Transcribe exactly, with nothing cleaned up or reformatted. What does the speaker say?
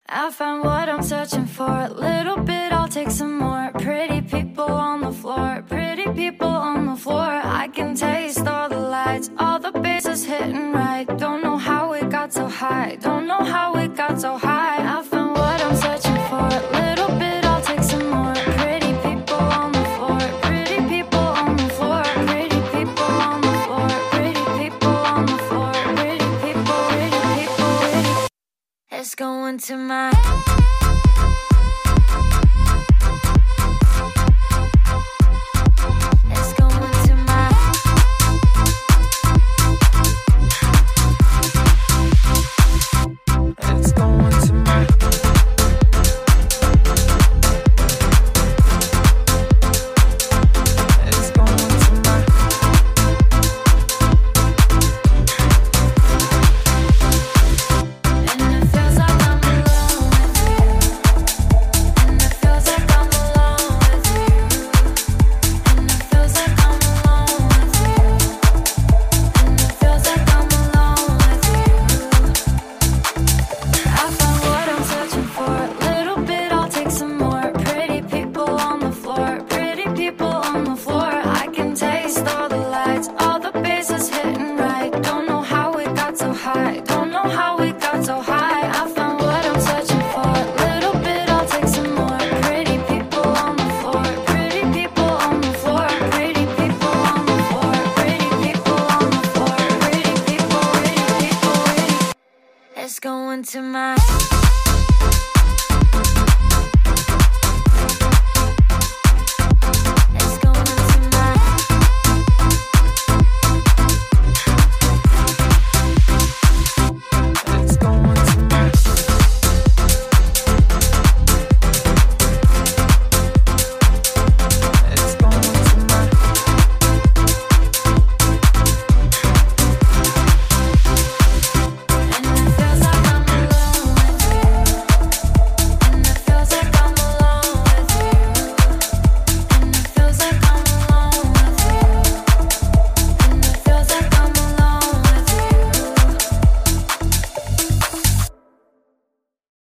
I found what I'm searching for. A little bit, I'll take some more. Pretty people on the floor, pretty people on the floor. I can taste all the lights, all the bases hitting right. Don't know how it got so high, don't know how it got so high. I found what I'm searching for. A little bit, I'll take some more. Pretty people on the floor, pretty people on the floor, pretty people on the floor, pretty people on the floor, pretty people, pretty people, pretty. Let's go into my